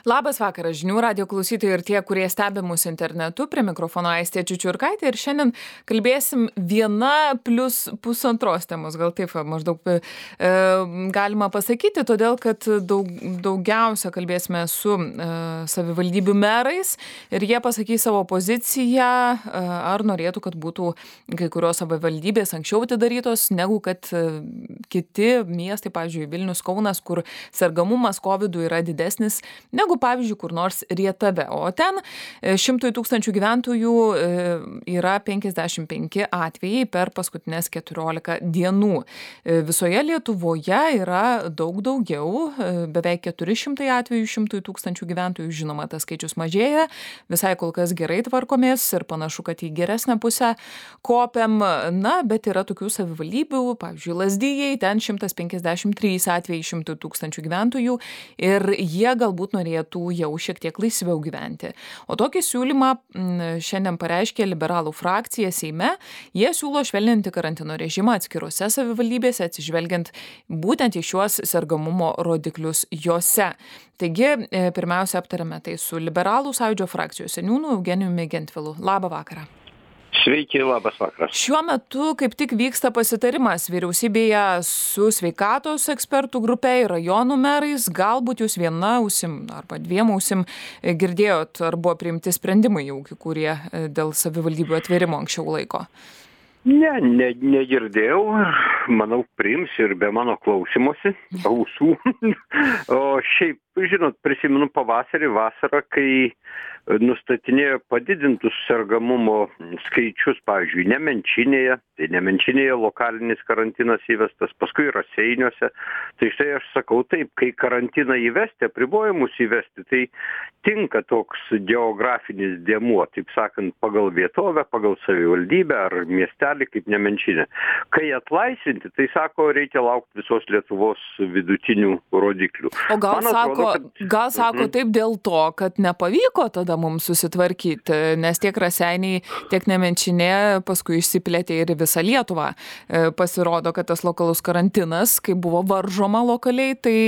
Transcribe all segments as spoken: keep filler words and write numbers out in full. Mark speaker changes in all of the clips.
Speaker 1: Labas vakaras, žinių radijo klausytojai ir tie, kurie stebi mus internetu. Prie mikrofono Aistė Čiučiurkaitė ir šiandien kalbėsim viena plus pusantros temos, gal taip maždaug e, galima pasakyti, todėl kad daug, daugiausia kalbėsime su e, savivaldybių merais ir jie pasakys savo poziciją, e, ar norėtų, kad būtų kai kurios savivaldybės anksčiau atidarytos, negu kad e, kiti miestai, pavyzdžiui, Vilnius, Kaunas, kur sergamumas kovidu yra didesnis negu pavyzdžiui, kur nors Rietave. O ten šimtui tūkstančių gyventojų yra penkiasdešimt penki atvejai per paskutinės keturiolika dienų. Visoje Lietuvoje yra daug daugiau, beveik keturi šimtai atvejų šimtui tūkstančių gyventojų. Žinoma, tas skaičius mažėja, visai kol kas gerai tvarkomės ir panašu, kad į geresnę pusę kopiam. Na, bet yra tokių savivaldybių, pavyzdžiui, Lazdijai, ten šimtas penkiasdešimt trys atvejai šimtui tūkstančių gyventojų ir jie galbūt norėtų jau šiek tiek laisviau gyventi. O tokį siūlymą šiandien pareiškė liberalų frakcija Seime. Jie siūlo švelninti karantino režimą atskirose savivaldybėse, atsižvelgiant būtent į šiuos sergamumo rodiklius jose. Taigi, pirmiausia, aptarėme tai su liberalų sąjūdžio frakcijos seniūnu Eugenijumi Gentvilu. Labą vakarą.
Speaker 2: Sveiki, labas vakaras.
Speaker 1: Šiuo metu kaip tik vyksta pasitarimas vyriausybėje su sveikatos ekspertų grupe ir rajonų merais. Galbūt jūs viena ausim arba dviem ausim girdėjot, ar buvo priimti sprendimai jau, kurie dėl savivaldybių atvėrimo anksčiau laiko.
Speaker 2: Ne, ne, negirdėjau. Manau, priims ir be mano klausimosi, ausų. O šiaip, žinot, prisimenu pavasarį, vasarą, kai nustatinėjo padidintus sergamumo skaičius, pavyzdžiui, Nemenčinėje, tai Nemenčinėje lokalinis karantinas įvestas, paskui Raseiniuose. Tai štai aš sakau taip, kai karantiną įvesti, apribojimus įvesti, tai tinka toks geografinis dėmuo, taip sakant, pagal vietovę, pagal savivaldybę ar miestelį kaip Nemenčinė. Kai atlaisvinti, tai sako, reikia laukti visos Lietuvos vidutinių rodiklių.
Speaker 1: O gal Man sako, atrodo, kad... gal sako mhm. taip dėl to, kad nepavyko tada mums susitvarkyti, nes tiek Raseiniai, tiek Nemenčinė paskui išsiplėtė ir visą Lietuvą. Pasirodo, kad tas lokalus karantinas, kai buvo varžoma lokaliai, tai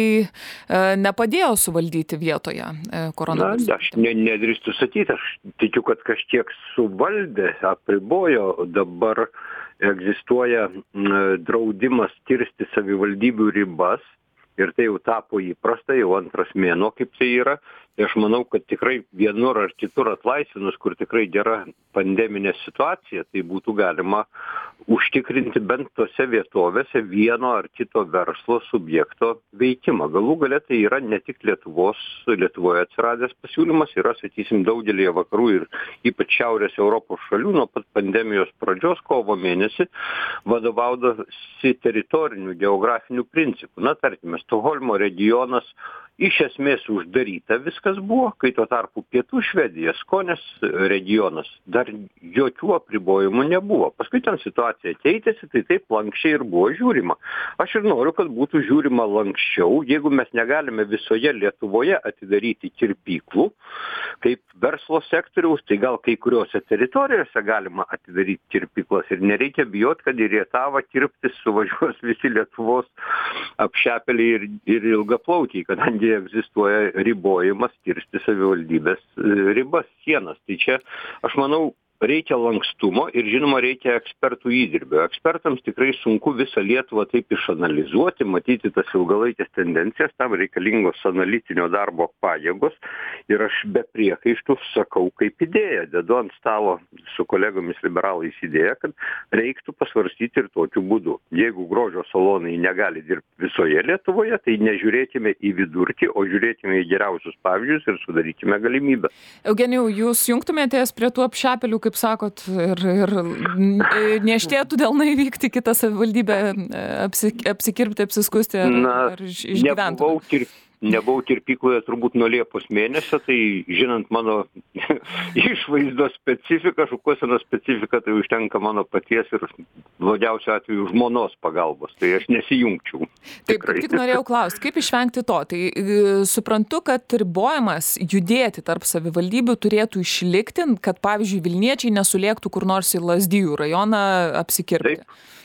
Speaker 1: nepadėjo suvaldyti vietoje koronaviruso.
Speaker 2: Na, aš ne, nedrįstu sakyti, aš tikiu, kad kažkiek suvaldė, apribojo. Dabar egzistuoja draudimas kirsti savivaldybių ribas ir tai jau tapo įprasta, jau antras mėnuo, kaip tai yra. Aš manau, kad tikrai vienur ar kitur atlaisvinus, kur tikrai gera pandeminė situacija, tai būtų galima užtikrinti bent tose vietovėse vieno ar kito verslo subjekto veikimą. Galų gale tai yra ne tik Lietuvos, Lietuvoje atsiradęs pasiūlymas, yra, sakysim, daugelėje vakarų ir ypač šiaurės Europos šalių nuo pat pandemijos pradžios kovo mėnesį vadovaudavosi teritorinių geografinių principų. Na, tarkime, Stokholmo regionas iš esmės uždaryta viskas buvo, kai tuo tarpu pietų Švedija, Skonės regionas, dar jokių apribojimų nebuvo. Paskui ten situacija keitėsi, tai taip lankščiai ir buvo žiūrima. Aš ir noriu, kad būtų žiūrima lankščiau, jeigu mes negalime visoje Lietuvoje atidaryti kirpyklų, kaip verslo sektoriaus, tai gal kai kuriuose teritorijose galima atidaryti kirpyklas ir nereikia bijot, kad į Rietavą kirptis suvažiuos visi Lietuvos apšepeliai ir, ir ilgaplaukiai, kadangi egzistuoja ribojimas kirsti savivaldybės ribas, sienas. Tai čia, aš manau, reikia lankstumo ir, žinoma, reikia ekspertų įdirbio. Ekspertams tikrai sunku visą Lietuvą taip išanalizuoti, matyti tas ilgalaikės tendencijas, tam reikalingos analitinio darbo pajėgos ir aš be priekaištų sakau kaip idėją, dedu ant stalo su kolegomis liberalais idėją, kad reiktų pasvarstyti ir tokiu būdu. Jeigu grožio salonai negali dirbti visoje Lietuvoje, tai nežiūrėkime į vidurkį, o žiūrėkime į geriausius pavyzdžius ir sudarykime galimybę.
Speaker 1: Eugenijau, jūs jungtumėtės prie tų apšepelių, kaip sakot, ir, ir neštėtų dėl naivykti kitą savivaldybę apsik, apsikirpti, apsiskusti ar,
Speaker 2: Na,
Speaker 1: ar išgyventi?
Speaker 2: Nebuvau, kirp, nebuvau kirpykloje turbūt nuo Liepos mėnesio, tai žinant mano išvaizdos specifiką, šukuosenos specifiką, tai užtenka mano paties ir blogiausiu atveju žmonos pagalbos, tai aš nesijungčiau.
Speaker 1: Taip, tik norėjau klausti, kaip išvengti to? Tai e, suprantu, kad ribojimas judėti tarp savivaldybių turėtų išlikti, kad, pavyzdžiui, Vilniečiai nesulėktų kur nors į Lazdijų rajoną apsikirpti.
Speaker 2: Taip.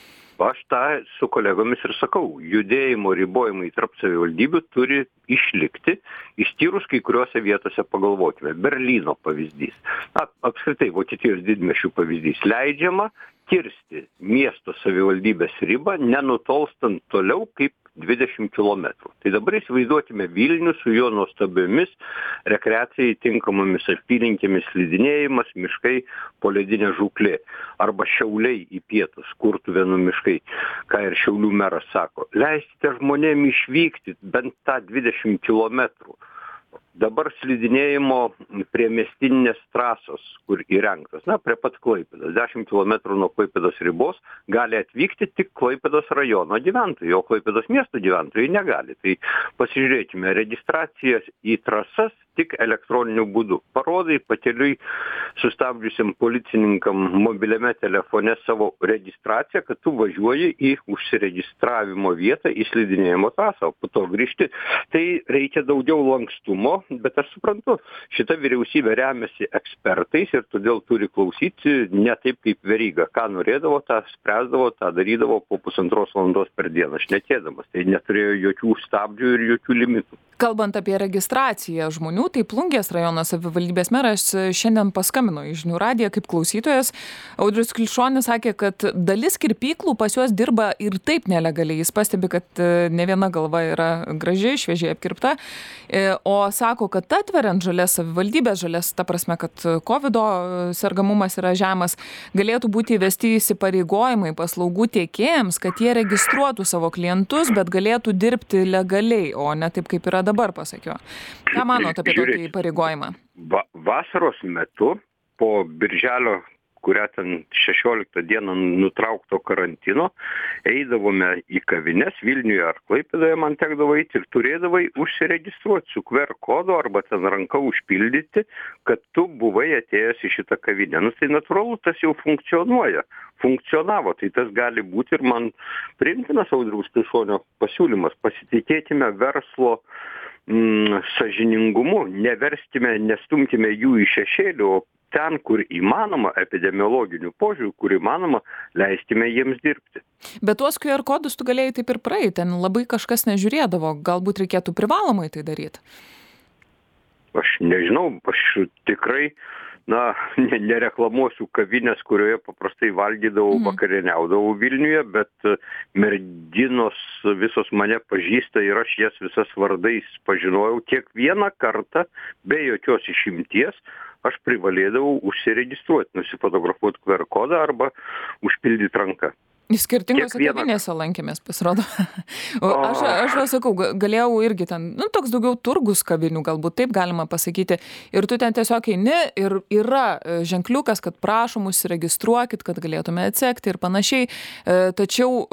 Speaker 2: aš tą su kolegomis ir sakau, judėjimo ribojimai tarp savivaldybių turi išlikti, išskyrus kai kuriuose vietose pagalvokime. Berlyno pavyzdys, na, apskritai Vokietijos didmiesčių pavyzdys, leidžiama kirsti miesto savivaldybės ribą, nenutolstant toliau kaip dvidešimt kilometrų. Tai dabar įsivaizduokime Vilnių su jo nuostabiomis rekreacijai tinkamomis apylinkėmis, slidinėjimas, miškai, poledinė žūklė. Arba Šiauliai į pietus, Kurtuvėnų miškai, ką ir Šiaulių meras sako. Leiskite žmonėm išvykti bent tą dvidešimt kilometrų. Dabar slidinėjimo prie miestinės trasos, kur įrengtos, na, prie pat Klaipėdos, dešimt kilometrų nuo Klaipėdos ribos, gali atvykti tik Klaipėdos rajono gyventojai, o Klaipėdos miesto gyventojai negali. Tai pasižiūrėkime, registracijas į trasas tik elektroniniu būdu. Parodai pakeliui sustabdžiusiam policininkam mobiliame telefone savo registraciją, kad tu važiuoji į užsiregistravimo vietą į slidinėjimo trasą, o po to grįžti. Tai reikia daugiau lankstumo, bet aš suprantu, šita vyriausybė remiasi ekspertais ir todėl turi klausyti ne taip kaip Veryga. Ką norėdavo, tą spręsdavo, tą darydavo po pusantros valandos per dieną, šnekėdamas. Tai neturėjo jokių stabdžių ir jokių limitų.
Speaker 1: Kalbant apie registraciją žmonių, tai Plungės rajono savivaldybės meras šiandien paskambino į Žinių radiją kaip klausytojas. Audrius Klišonis sakė, kad dalis kirpyklų pas juos dirba ir taip nelegaliai. Jis pastebi, kad ne viena galva yra graži, šviežiai apkirpta. O sako, kad atveriant žalias savivaldybės, žalias ta prasme, kad kovido sergamumas yra žemas, galėtų būti įvesti įsipareigojimai paslaugų tiekėjams, kad jie registruotų savo klientus, bet galėtų dirbti legaliai, o ne taip kaip yra dabar, pasakiau. Ką manot apie tokį įpareigojimą?
Speaker 2: Va, vasaros metu po birželio, kurią ten šešioliktą dieną nutraukto karantino, eidavome į kavines Vilniuje ar Klaipėdoje, man tekdavo eiti ir turėdavai užsiregistruoti su Q R kodu arba ten ranka užpildyti, kad tu buvai atėjęs į šitą kavinę. Nu, tai natūralu, tas jau funkcionuoja, funkcionavo, tai tas gali būti ir man priimtinas Audriaus Klišonio pasiūlymas. Pasitikėkime verslo mm, sąžiningumu, neverskime, nestumkime jų į šešėlį, o ten, kur įmanoma, epidemiologinių požiūrių, kur įmanoma, leiskime jiems dirbti.
Speaker 1: Bet tuos Q R kodus tu galėjai taip ir praeiti, ten labai kažkas nežiūrėdavo, galbūt reikėtų privalomai tai daryti?
Speaker 2: Aš nežinau, aš tikrai, na, nereklamuosiu kavinės, kurioje paprastai valgydavau, mm. vakarieniaudavau Vilniuje, bet merginos visos mane pažįsta ir aš jas visas vardais pažinojau. Kiekvieną kartą, be jokios išimties, aš privalėdavau užsiregistruoti, nusifotografuoti Q R kodą arba užpildyti ranką.
Speaker 1: Skirtingose kavinėse lankėmės, pasirodo. O aš, aš va sakau, galėjau irgi ten, nu, toks daugiau turgus kavinių, galbūt taip galima pasakyti. Ir tu ten tiesiog eini ir yra ženkliukas, kad prašom užsiregistruokit, kad galėtume atsekti ir panašiai. Tačiau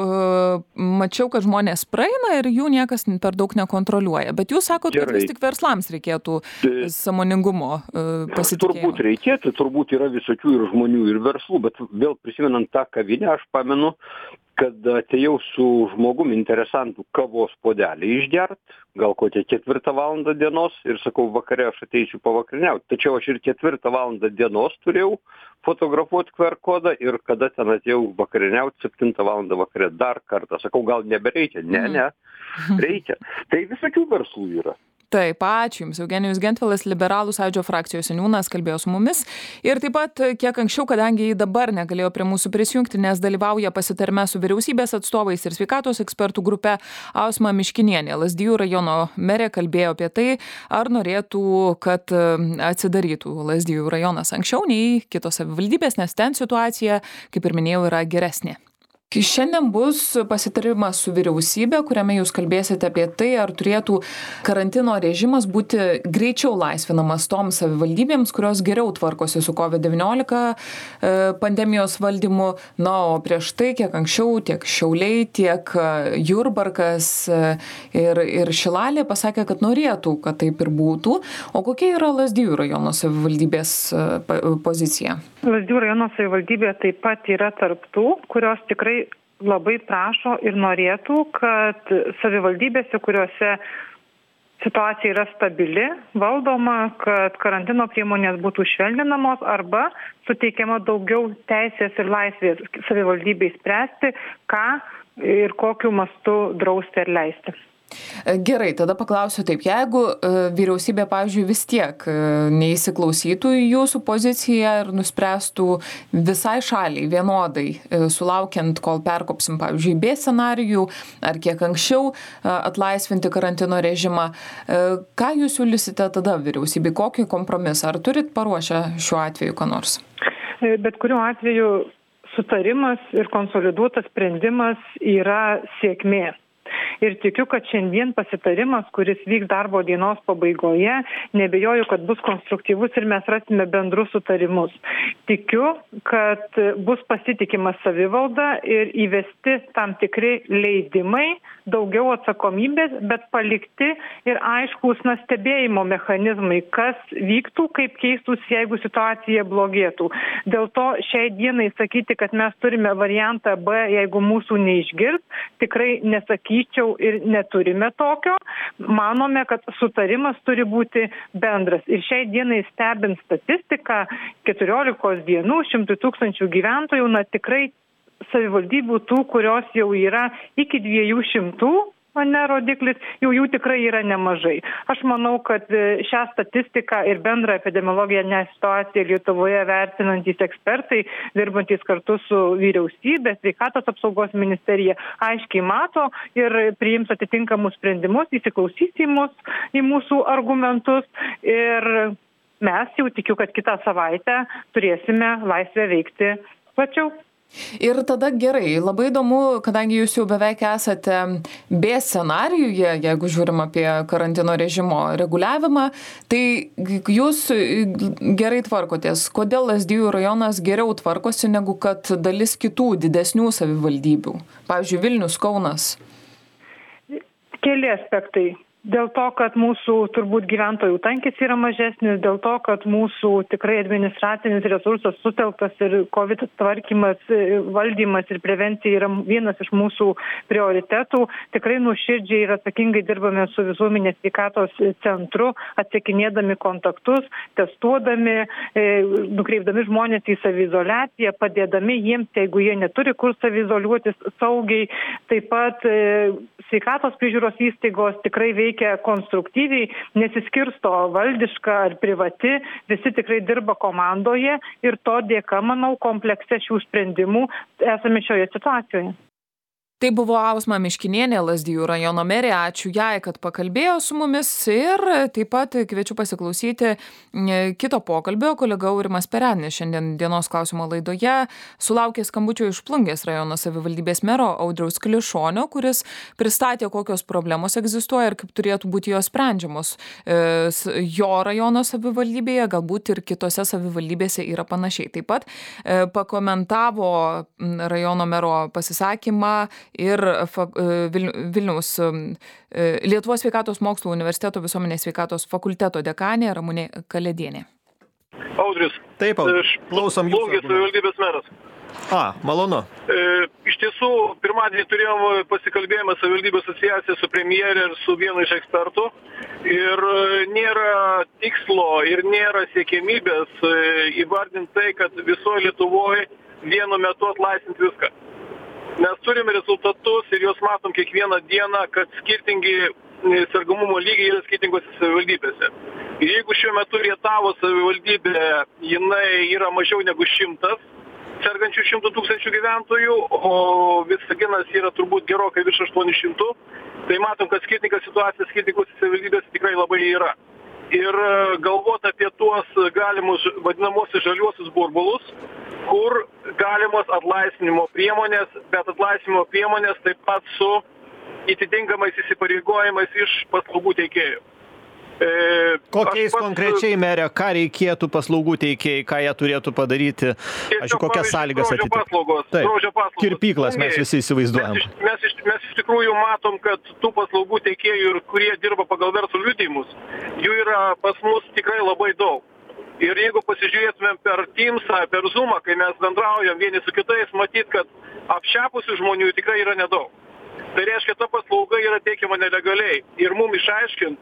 Speaker 1: mačiau, kad žmonės praeina ir jų niekas per daug nekontroliuoja. Bet jūs sakot, kad vis tik verslams reikėtų sąmoningumo pasitikėjimo.
Speaker 2: Turbūt reikėtų, turbūt yra visokių ir žmonių ir verslų, bet vėl prisimenant tą kavinę, aš pamenu, kad atėjau su žmogum interesantų kavos puodelį išgert, gal kokią ketvirtą valandą dienos ir sakau, vakare aš ateisiu pavakariniauti. Tačiau aš ir ketvirtą valandą dienos turėjau fotografuoti Q R kodą ir kada ten atėjau vakariniauti, septintą valandą vakare dar kartą. Sakau, gal nebereikia? Ne, ne, reikia. Tai visokių verslų yra.
Speaker 1: Taip, ačiū Jums. Eugenijus Gentvilas, Liberalų sąjūdžio frakcijos seniūnas, kalbėjo su mumis. Ir taip pat, kiek anksčiau, kadangi jį dabar negalėjo prie mūsų prisijungti, nes dalyvauja pasitarime su vyriausybės atstovais ir sveikatos ekspertų grupe, Ausma Miškinienė, Lazdijų rajono merė, kalbėjo apie tai, ar norėtų, kad atsidarytų Lazdijų rajonas anksčiau nei kitos savivaldybės, nes ten situacija, kaip ir minėjau, yra geresnė. Šiandien bus pasitarimas su vyriausybė, kuriame jūs kalbėsite apie tai, ar turėtų karantino režimas būti greičiau laisvinamas toms savivaldybėms, kurios geriau tvarkosi su covid devyniolika pandemijos valdymu. Na, o prieš tai, kiek anksčiau, tiek Šiauliai, tiek Jurbarkas ir, ir Šilalė pasakė, kad norėtų, kad taip ir būtų. O kokia yra Lazdijų rajono savivaldybės pozicija?
Speaker 3: Lazdijų rajono savivaldybė taip pat yra tarp tų, kurios tikrai labai prašo ir norėtų, kad savivaldybėse, kuriuose situacija yra stabili, valdoma, kad karantino priemonės būtų švelninamos arba suteikiama daugiau teisės ir laisvės savivaldybei spręsti, ką ir kokiu mastu drausti ar leisti.
Speaker 1: Gerai, tada paklausiu taip, jeigu vyriausybė, pavyzdžiui, vis tiek neįsiklausytų į jūsų poziciją ir nuspręstų visai šaliai vienodai, sulaukiant, kol perkopsim, pavyzdžiui, B scenarijų ar kiek anksčiau atlaisvinti karantino režimą, ką jūs siūlysite tada vyriausybei, kokį kompromisą? Ar turit paruošę šiuo atveju ką nors?
Speaker 3: Bet kuriuo atveju sutarimas ir konsoliduotas sprendimas yra sėkmė. Ir tikiu, kad šiandien pasitarimas, kuris vyks darbo dienos pabaigoje, nebejoju, kad bus konstruktyvus ir mes rasime bendrus sutarimus. Tikiu, kad bus pasitikima savivalda ir įvesti tam tikri leidimai, daugiau atsakomybės, bet palikti ir aiškus na, stebėjimo mechanizmai, kas vyktų, kaip keistus, jeigu situacija blogėtų. Dėl to šiai dienai sakyti, kad mes turime variantą B, jeigu mūsų neišgirs, tikrai nesakyčiau ir neturime tokio. Manome, kad sutarimas turi būti bendras. Ir šiai dienai stebint statistiką, keturiolikos dienų, šimtų tūkstančių gyventojų, na tikrai savivaldybių tų, kurios jau yra iki dviejų šimtų, o ne rodiklis, jau jų tikrai yra nemažai. Aš manau, kad šią statistiką ir bendrą epidemiologinę situaciją Lietuvoje vertinantys ekspertai, dirbantys kartu su vyriausybė, sveikatos apsaugos ministerija, aiškiai mato ir priims atitinkamus sprendimus, įsiklausys į mus, į mūsų argumentus ir mes jau tikiu, kad kitą savaitę turėsime laisvę veikti plačiau.
Speaker 1: Ir tada gerai, labai įdomu, kadangi jūs jau beveik esate B scenarijuje, jeigu žiūrim apie karantino režimo reguliavimą, tai jūs gerai tvarkotės. Kodėl Lazdijų rajonas geriau tvarkosi negu kad dalis kitų didesnių savivaldybių? Pavyzdžiui, Vilnius, Kaunas.
Speaker 3: Keli aspektai. Dėl to, kad mūsų turbūt gyventojų tankis yra mažesnis, dėl to, kad mūsų tikrai administracinis resursas sutelktas ir COVID tvarkymas, valdymas ir prevencija yra vienas iš mūsų prioritetų. Tikrai nuoširdžiai ir atsakingai dirbame su visuomenės sveikatos centru, atsekinėdami kontaktus, testuodami, nukreipdami žmonės į saviizoliaciją, padėdami jiems, jeigu jie neturi kur saviizoliuotis saugiai. Taip pat sveikatos priežiūros įstaigos tikrai veikia veikia konstruktyviai, nesiskirsto valdiška ar privati, visi tikrai dirba komandoje ir to dėka, manau, komplekse šių sprendimų esame šioje situacijoje.
Speaker 1: Tai buvo Ausma Miškinienė, Lazdijų rajono merė. Ačiū jai, kad pakalbėjo su mumis ir taip pat kviečiu pasiklausyti kito pokalbio. Kolega Aurimas Perednis šiandien dienos klausimo laidoje sulaukė skambučio iš Plungės rajono savivaldybės mero Audriaus Klišonio, kuris pristatė, kokios problemos egzistuoja ir kaip turėtų būti jos sprendžiamos jo rajono savivaldybėje, galbūt ir kitose savivaldybėse yra panašiai. Taip pat pakomentavo rajono mero pasisakymą ir Vilniaus Lietuvos sveikatos mokslų universiteto visuomenės sveikatos fakulteto dekanė Ramunė Kalėdienė.
Speaker 4: Audrius.
Speaker 5: Taip, Audrius. Klausom jūsų.
Speaker 4: Plungės savivaldybės meras.
Speaker 5: A, malonu.
Speaker 4: E, iš tiesų, pirmadienį turėjom pasikalbėjimą savivaldybės asociaciją su premjerė ir su vienu iš ekspertų. Ir nėra tikslo ir nėra siekiamybės įvardinti tai, kad visoje Lietuvoje vienu metu atlaisvinti viską. Mes turime rezultatus ir juos matom kiekvieną dieną, kad skirtingi sergamumo lygiai yra skirtingose savivaldybėse. Ir jeigu šiuo metu Rietavo savivaldybė, jinai yra mažiau negu šimtas sergančių šimtų tūkstančių gyventojų, o Visaginas yra turbūt gerokai virš aštuonių šimtų, tai matom, kad skirtinga situacija skirtingose savivaldybėse tikrai labai yra. Ir galvot apie tuos galimus vadinamosius žaliuosius burbulus, kur galimos atlaisvinimo priemonės, bet atlaisvinimo priemonės taip pat su atitinkamais įsipareigojimais iš paslaugų teikėjų. E,
Speaker 5: Kokiais
Speaker 4: pats,
Speaker 5: konkrečiai, merė, ką reikėtų paslaugų teikėjai, ką jie turėtų padaryti, aš kokias sąlygas atitikti?
Speaker 4: Taip,
Speaker 5: kirpyklas mes visi įsivaizduojam.
Speaker 4: Mes iš, mes, iš, mes iš tikrųjų matom, kad tų paslaugų teikėjų, kurie dirba pagal verslo liudijimus, jų yra pas mus tikrai labai daug. Ir jeigu pasižiūrėtumėm per Teamsą, per Zoomą, kai mes bendraujam vieni su kitais, matyt, kad apšepusių žmonių tikrai yra nedaug. Tai reiškia, ta paslauga yra teikiama nelegaliai. Ir mums išaiškint,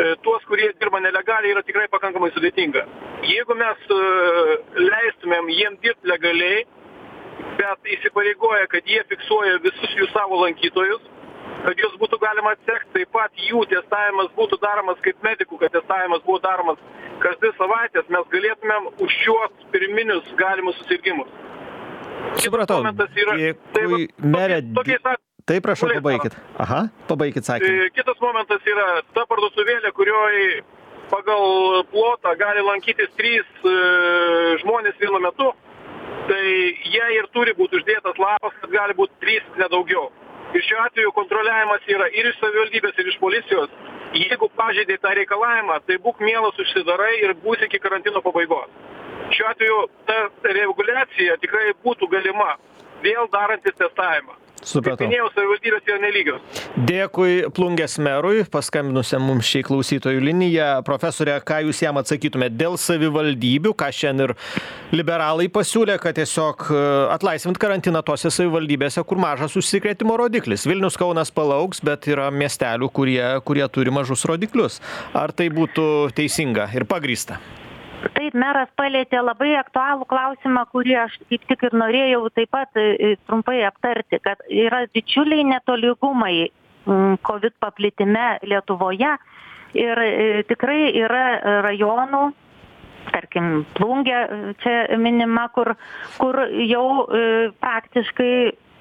Speaker 4: tuos, kurie dirba nelegaliai, yra tikrai pakankamai sudėtinga. Jeigu mes leistumėm jiem dirbti legaliai, bet įsipareigoja, kad jie fiksuoja visus jų savo lankytojus, kad juos būtų galima atsekti, taip pat jų testavimas būtų daromas kaip medikų, kad testavimas buvo daromas kas dvi savaitės, mes galėtumėm už šiuos pirminius galimus susirgimus.
Speaker 5: Supratau. Dėkui, merė. Taip, prašau, pabaikit. Aha, pabaikit sakinį.
Speaker 4: Kitas momentas yra ta parduotuvėlė, kurioje pagal plotą gali lankytis trys e, žmonės vienu metu, tai jie ir turi būti uždėtas lapas, kad gali būti trys nedaugiau. Ir šiuo atveju kontroliavimas yra ir iš savivaldybės, ir iš policijos. Jeigu pažeidai tą reikalavimą, tai būk mielas užsidarai ir būsi iki karantino pabaigos. Šiuo atveju ta reguliacija tikrai būtų galima, vėl darantis testavimą.
Speaker 5: Supratau.
Speaker 4: Kaip minėjau, savivaldybės yra nelygios.
Speaker 5: Dėkui Plungės merui, paskambinusiam mums šiai klausytojų liniją. Profesorė, ką jūs jam atsakytumėte dėl savivaldybių, ką šiandien ir liberalai pasiūlė, kad tiesiog atlaisvint karantiną tose savivaldybėse, kur mažas užsikrėtimo rodiklis. Vilnius, Kaunas palauks, bet yra miestelių, kurie, kurie turi mažus rodiklius. Ar tai būtų teisinga ir pagrįsta?
Speaker 6: Taip, meras palėtė labai aktualų klausimą, kurį aš kaip tik ir norėjau taip pat trumpai aptarti, kad yra didžiuliai netolygumai COVID paplitime Lietuvoje ir tikrai yra rajonų, tarkim, Plungė čia minima, kur, kur jau praktiškai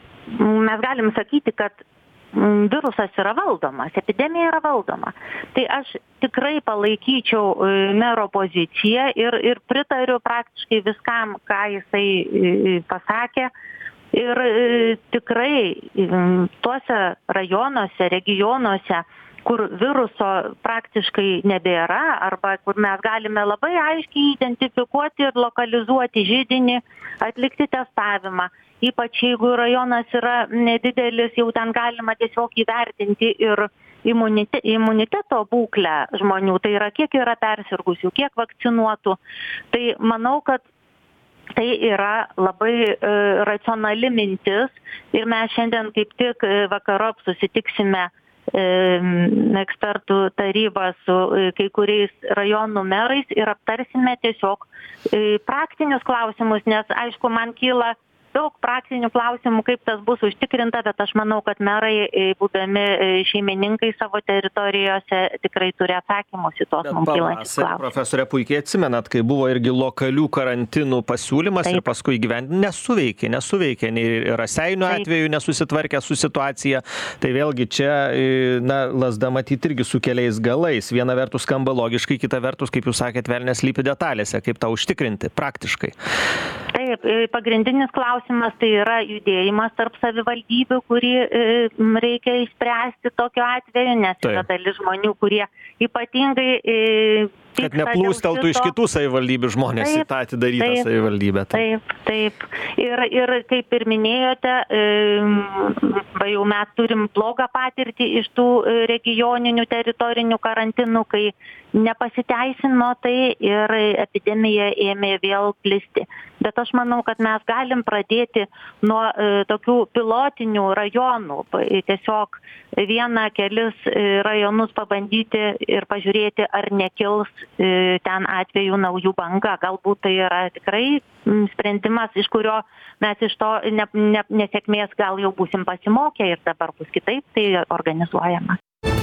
Speaker 6: mes galim sakyti, kad virusas yra valdomas, epidemija yra valdoma. Tai aš tikrai palaikyčiau mero poziciją ir, ir pritariu praktiškai viskam, ką jisai pasakė. Ir tikrai tuose rajonuose, regionuose, kur viruso praktiškai nebėra arba kur mes galime labai aiškiai identifikuoti ir lokalizuoti židinį, atlikti testavimą. Ypač jeigu rajonas yra nedidelis, jau ten galima tiesiog įvertinti ir imunite, imuniteto būklę žmonių, tai yra kiek yra persirgusių, kiek vakcinuotų. Tai manau, kad tai yra labai e, racionali mintis ir mes šiandien kaip tik vakarop susitiksime e, ekspertų tarybą su e, kai kuriais rajonų merais ir aptarsime tiesiog e, praktinius klausimus, nes aišku, man kyla daug praktinių klausimų, kaip tas bus užtikrinta, bet aš manau, kad merai, būdami šeimininkai savo teritorijose, tikrai turi atsakymus į tos mums kylančius klausimus.
Speaker 5: Profesorė, puikiai atsimenat, kai buvo irgi lokalių karantinų pasiūlymas Taip. Ir paskui gyventi nesuveikė, nesuveikė, nei Raseinių atveju nesusitvarkė su situacija. Tai vėlgi čia, na, lazda matyti irgi su keliais galais. Viena vertus skamba logiškai, kita vertus, kaip jūs sakėt, velnias slypi detalėse, kaip tą užtikrinti praktiškai.
Speaker 6: Taip, pagrindinis klausimas tai yra judėjimas tarp savivaldybių, kurį reikia išspręsti tokiu atveju, nes Taip. Yra dalis žmonių, kurie ypatingai...
Speaker 5: Kad neplūsteltų iš kitų savivaldybių žmonės taip, į tą atidarytą taip, savivaldybę.
Speaker 6: Taip, taip. Ir, ir kaip ir minėjote, va jau mes turim blogą patirtį iš tų regioninių teritorinių karantinų, kai nepasiteisino tai ir epidemija ėmė vėl plisti. Bet aš manau, kad mes galim pradėti nuo e, tokių pilotinių rajonų, tiesiog vieną kelis rajonus pabandyti ir pažiūrėti, ar nekils e, ten atveju naujų banga. Galbūt tai yra tikrai sprendimas, iš kurio mes iš to ne, ne, nesėkmės gal jau būsim pasimokę ir dabar bus kitaip tai organizuojama.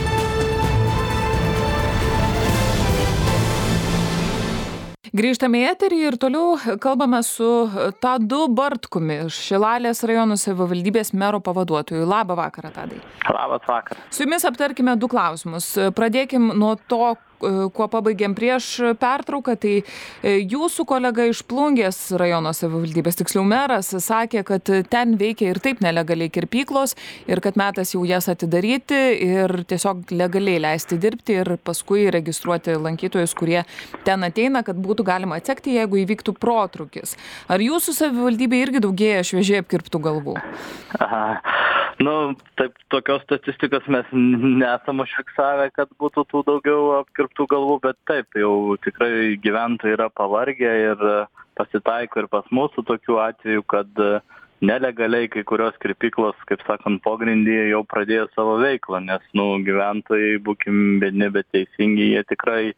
Speaker 1: Grįžtame į eterį ir toliau kalbame su Tadu Bartkumi, Šilalės rajono savivaldybės mero pavaduotoju. Labą vakarą, Tadai.
Speaker 7: Labas vakaras.
Speaker 1: Su jumis aptarkime du klausimus. Pradėkim nuo to, kuo pabaigėm prieš pertrauką, tai jūsų kolega iš Plungės rajono savivaldybės, tiksliau meras, sakė, kad ten veikia ir taip nelegaliai kirpyklos ir kad metas jau jas atidaryti ir tiesiog legaliai leisti dirbti ir paskui registruoti lankytojus, kurie ten ateina, kad būtų galima atsekti, jeigu įvyktų protrūkis. Ar jūsų savivaldybė irgi daugėja šviežiai apkirptų galvų?
Speaker 7: Aha. Nu, taip, tokios statistikos mes nesam užfiksavę, kad būtų tų daugiau apkirptų galvų, bet taip, jau tikrai gyventojai yra pavargę ir pasitaiko ir pas mūsų tokių atvejų, kad nelegaliai kai kurios kirpyklos, kaip sakant, pogrindyje jau pradėjo savo veiklą, nes, nu, gyventojai, būkim biedni, bet teisingi, jie tikrai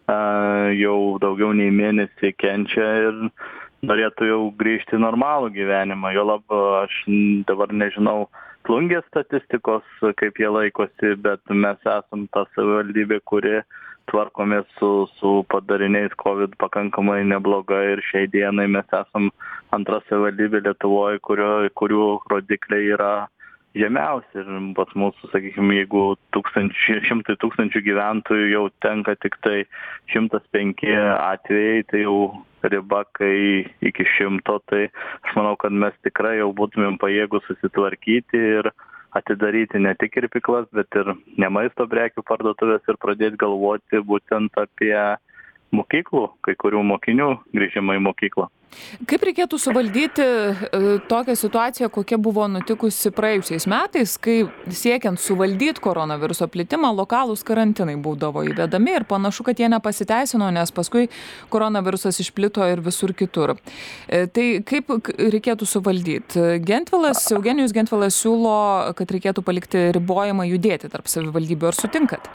Speaker 7: a, jau daugiau nei mėnesį kenčia ir norėtų jau grįžti į normalų gyvenimą. Jo lab, aš dabar nežinau Plungės statistikos, kaip jie laikosi, bet mes esam ta savivaldybė, kuri tvarkomės su, su padariniais COVID pakankamai neblogai ir šiai dienai mes esam antra savivaldybė Lietuvoje, kurio, kurių rodikliai yra žemiausi. Ir pas mūsų, sakykime, jeigu tūkstančiai, šimtai tūkstančių gyventojų jau tenka tik tai šimtas penki atvejai, tai jau riba, kai iki šimto, tai aš manau, kad mes tikrai jau būtumėm pajėgus susitvarkyti ir atidaryti ne tik kirpyklas, bet ir ne maisto prekių parduotuvės ir pradėti galvoti būtent apie mokyklų, kai kurių mokinių grįžimą į mokyklą.
Speaker 1: Kaip reikėtų suvaldyti tokią situaciją, kokia buvo nutikusi praėjusiais metais, kai siekiant suvaldyti koronaviruso plitimą, lokalūs karantinai būdavo įvedami ir panašu, kad jie nepasiteisino, nes paskui koronavirusas išplito ir visur kitur. Tai kaip reikėtų suvaldyti? Gentvilas, Eugenijus Gentvilas siūlo, kad reikėtų palikti ribojimą judėti tarp savivaldybių. Ar sutinkat?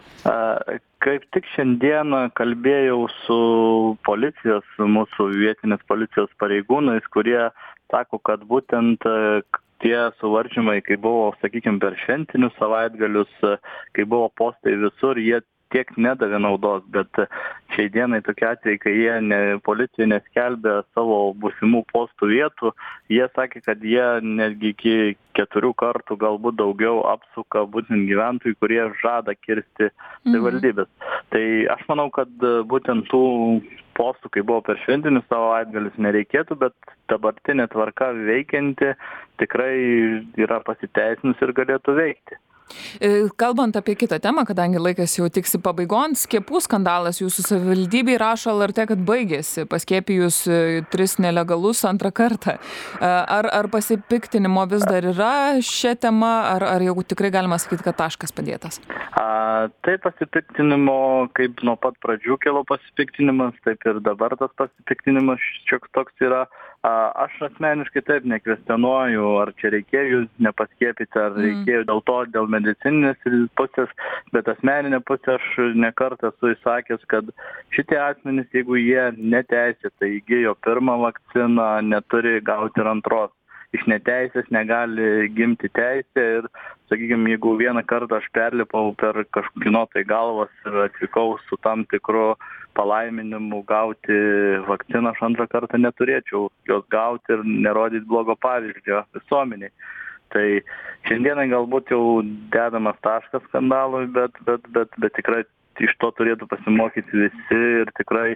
Speaker 7: Kaip tik šiandieną kalbėjau su policijos, mūsų vietinės policijos pareigūnais, kurie sako, kad būtent tie suvaržymai, kai buvo, sakykime, per šventinius savaitgalius, kai buvo postai visur, jie tiek nedavė naudos, bet šiai dienai tokie atvejai, kai jie ne, policija neskelbė savo būsimų postų vietų, jie sakė, kad jie netgi iki keturių kartų galbūt daugiau apsuka būtent gyventojų, kurie žada kirsti savivaldybės. Mhm. Tai aš manau, kad būtent tų postų, kai buvo per šventinius savaitgalius, nereikėtų, bet dabartinė tvarka veikianti tikrai yra pasiteisinus ir galėtų veikti.
Speaker 1: Kalbant apie kitą temą, kadangi laikas jau tiksi pabaigon, skiepų skandalas jūsų savivaldybėj, rašo L R T, kad baigėsi paskiepijus tris nelegalus antrą kartą. Ar, ar pasipiktinimo vis dar yra šią temą, ar, ar jau tikrai galima sakyti, kad taškas padėtas?
Speaker 7: A, tai pasipiktinimo, kaip nuo pat pradžių kilo pasipiktinimas, taip ir dabar tas pasipiktinimas šioks toks yra. A, aš asmeniškai taip nekvestionuoju, ar čia reikėjo nepaskiepyti, ar reikėjo dėl to, dėl medicininės pusės, bet asmeninė pusė aš nekartą esu įsakęs, kad šitie asmenys, jeigu jie neteisėtai įgijo pirmą vakciną, neturi gauti ir antros. Iš neteisės negali gimti teisė ir, sakykime, jeigu vieną kartą aš perlipau per kažkino tai galvas ir atvykau su tam tikru palaiminimu gauti vakciną, aš antrą kartą neturėčiau jos gauti ir nerodyti blogo pavyzdžio visuomeniai. Tai šiandienai galbūt jau dedamas taškas skandalui, bet, bet, bet, bet tikrai iš to turėtų pasimokyti visi ir tikrai,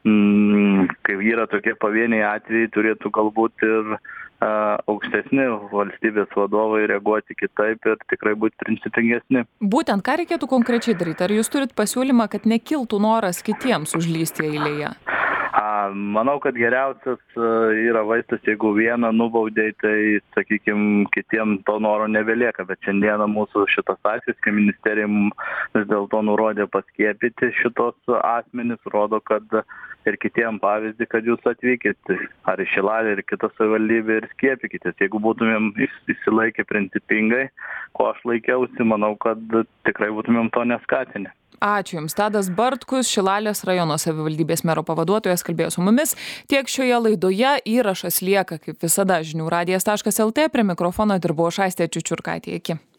Speaker 7: mm, kai yra tokie pavieniai atvejai, turėtų galbūt ir uh, aukštesni valstybės vadovai reaguoti kitaip ir tikrai būti principingesni.
Speaker 1: Būtent, ką reikėtų konkrečiai daryti? Ar jūs turit pasiūlymą, kad nekiltų noras kitiems užlysti eilėje?
Speaker 7: Manau, kad geriausias yra vaistas, jeigu vieną nubaudai, tai, sakykime, kitiem to noro nebelieka, bet šiandieną mūsų šitas atvejis, kai ministerija vis dėlto nurodė paskiepyti šitos asmenys, rodo, kad ir kitiem pavyzdį, kad jūs atvykit ar į Šilalę, ir kitą savivaldybę ir skiepykitės. Jeigu būtumėm įsilaikę principingai, ko aš laikiausi, manau, kad tikrai būtumėm to neskatinę.
Speaker 1: Ačiū Jums. Tadas Bartkus, Šilalės rajono savivaldybės mero pavaduotojas, kalbėjo su mumis. Tiek šioje laidoje. Įrašas lieka, kaip visada, žinių radijas taškas el tė. Prie mikrofono dirbo aš Aistė Čiučiurkaitė. Iki.